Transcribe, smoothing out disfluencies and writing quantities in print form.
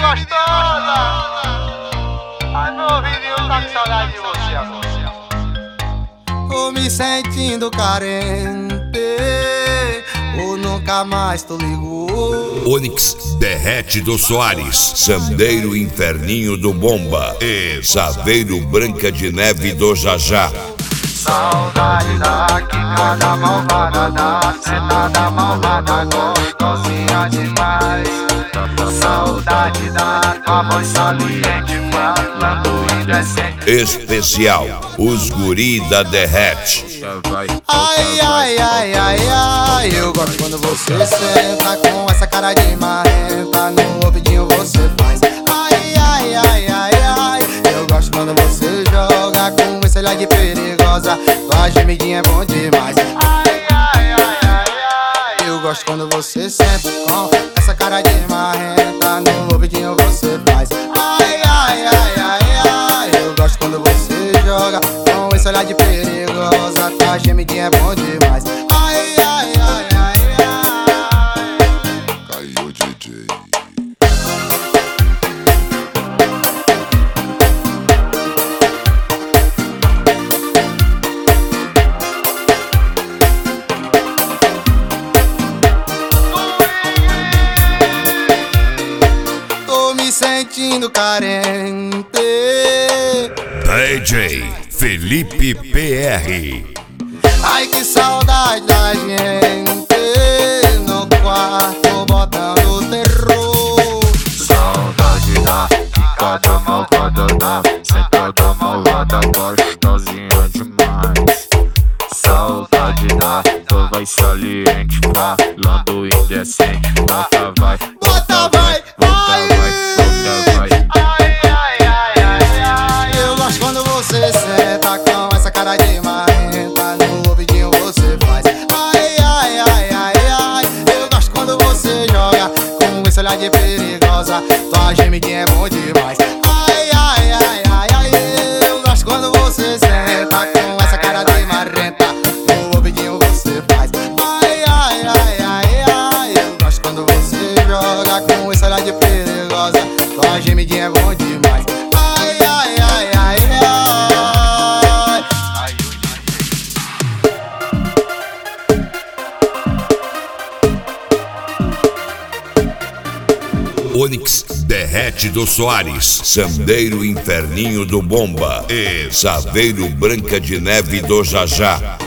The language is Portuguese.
gostosa. Ai, meu ouvidinho tá com saudade de você agora. Tô me sentindo carente, ou nunca mais tu ligou. Onyx Derrete do Soares, Sandeiro Inferninho do Bomba e Saveiro Branca de Neve do Jajá. Saudade da quicada malvada, da sentada malvada, gostosinha demais. Saudade da tua voz saliente, falando indecente. Especial, os guri da Derrete. Ai, ai, ai, ai, ai, eu gosto quando você senta com essa cara de marrenta, no ouvidinho você faz. Ai, ai, ai, ai, ai, eu gosto quando você joga com esse olhar de perigosa, tua gemidinha é bom demais. Ai, ai, ai, ai, ai, eu gosto quando você senta com essa cara de marrenta, no ouvidinho você faz. Ai, ai, ai, ai, ai, eu gosto quando você joga com esse olhar de perigosa, tua gemidinha é bom demais. Ai, ai, ai, ai, ai. Caiu DJ. Tô me sentindo carente. DJ Felipe PR. Ai, que saudade da gente no quarto botando terror. Saudade da quicada malvada, da sentada malvada, gostosinha demais. Saudade da tua voz saliente, falando indecente. Bota vai, Bota vai, vai, bota vai. ai, ai, ai, ai, ai. Eu gosto quando você senta com essa cara de marrenta, no ouvidinho você faz. Ai, ai, ai, ai, ai. Eu gosto quando você joga com esse olhar de perigosa, tua gemidinha é bom demais. Ai, ai, ai, ai, ai. Eu gosto quando você senta com essa cara de marrenta, no ouvidinho você faz. Ai, ai, ai, ai, ai. Eu gosto quando você joga com esse olhar de perigosa, tua gemidinha é bom demais. Ai, ai, ai, ai, ai. Onyx Derrete do Soares, Sandeiro Inferninho do Bomba e Saveiro Branca de Neve do Jajá.